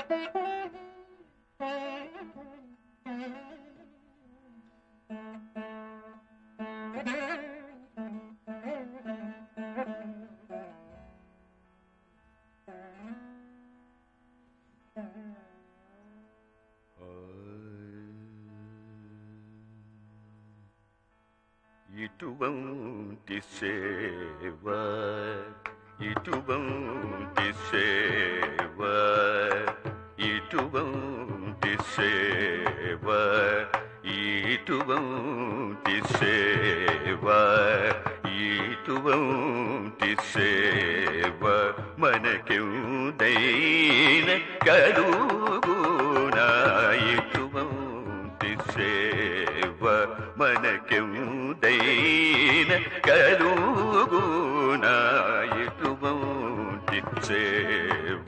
ఇటువంటి సేవ ఇటువంటి సేవ ఇటువంటి సేవ ఇటువంటి సేవ ఇటువంటి సేవ మనకెందైన కలుగునా ఇటువంటి సేవ మనకెందైన కలుగునా ఇటువంటి సేవ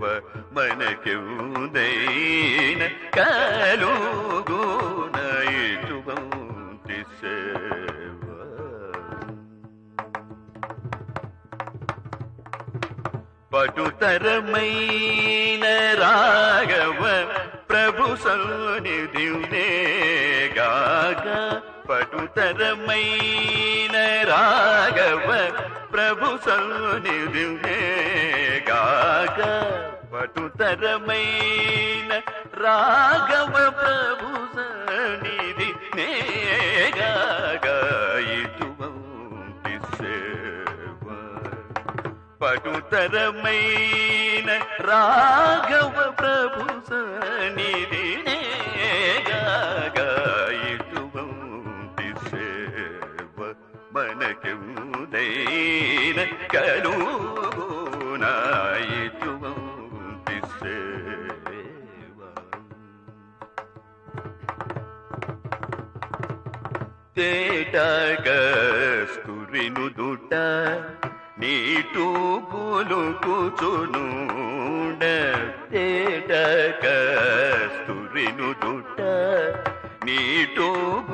మనకెందైన కలుగునా ఇటువంటి సేవ పటుతరమైన రాఘవ ప్రభు సన్నిధినే గాక పటుతరమైన రాఘవ ప్రభు సన్నిధినే గాక పటుతరమైన రాఘవ ప్రభు సన్నిధినే గాక ఇటువంటి సేవ పటుతరమైన రాఘవ ప్రభు సన్నిధినే గాక ఇటువంటి సేవ మనకెందైన కలుగునా ఇటువంటి సేవ తేటగస్తురిను దుట నీటు పులుకుచునుండ తేటగస్తురిను దుట నీటు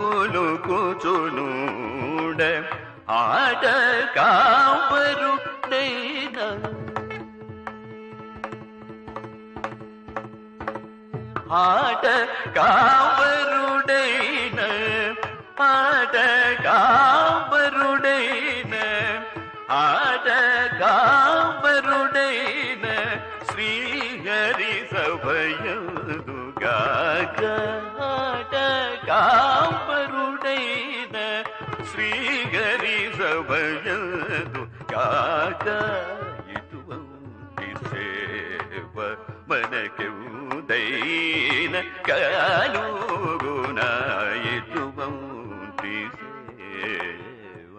పులుకుచునుండ ఆట కావరుడైన ఆట కావరుడైన ఆట కావరుడైన ఆట కావరుడైన శ్రీహరి సభయందుగాక ఆట కావరుడైన శ్రీహరి సభయందుగాక ఇటువంటి సేవ మనకెందైన కలుగునా ఇటువంటి సేవ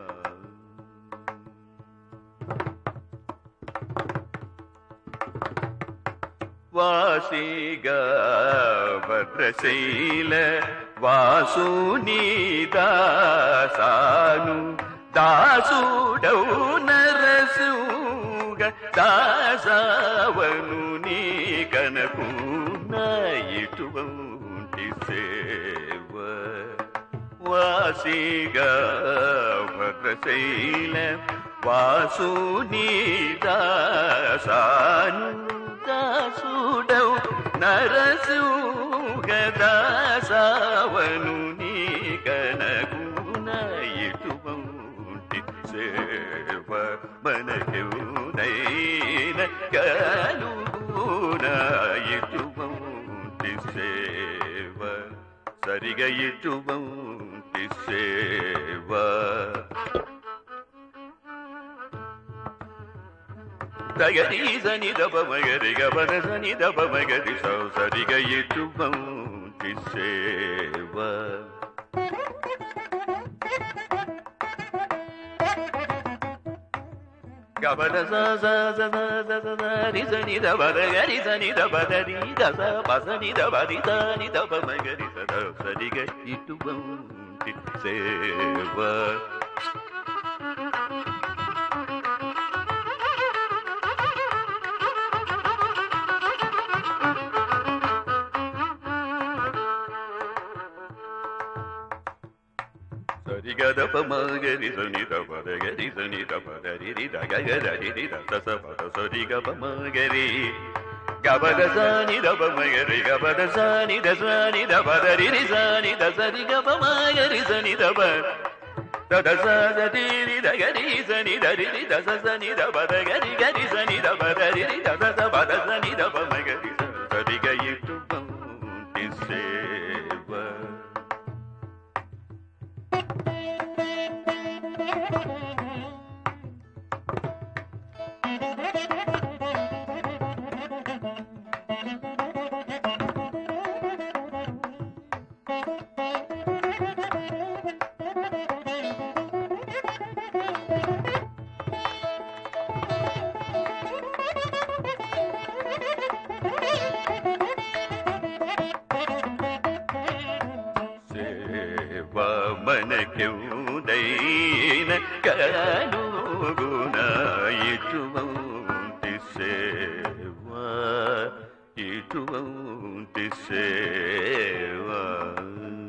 వాసిగా భద్రశైల వాసుని దాసాను దాసుడౌ నరసుగ దాసవను నీ కనకున్న ఇటువంటి సేవ వాసిగా భద్రశైల వాసుని దాసాను దాసుడౌ నరసుగ దాసవను నీ కనకున ఇటువంటి సేవ మనకెందైన కలుగునా ఇటువంటి సేవ సరిగా ఇటువంటి సేవ తగరి సని దప మగరి గబన సని దప మగరి సరిగా ఇటువంటి సేవ గబన సని సని దప గరి సని దప దరి దస పసని దప రి సని దప మగరి సరిగా ఇటువంటి సేవ గదప మగరి సని దప గరి సని దప దరి రి దగ గరి రి దస పద సరి గప మగరి గబద సాని దబ మగరి గబద సాని దసాని దబదరి రి సాని దసరి గబ మగరి సని దబ దద సది రి దగరి సని దరి రి దస సని దబద గరి గరి సని దబదరి రి దద దబద సని దబ మగరి సరి గయిటు బంటి సేవ మనకెవుడైన కనుగుణ ఇటువంటి సేవా ఇటువంటి సేవా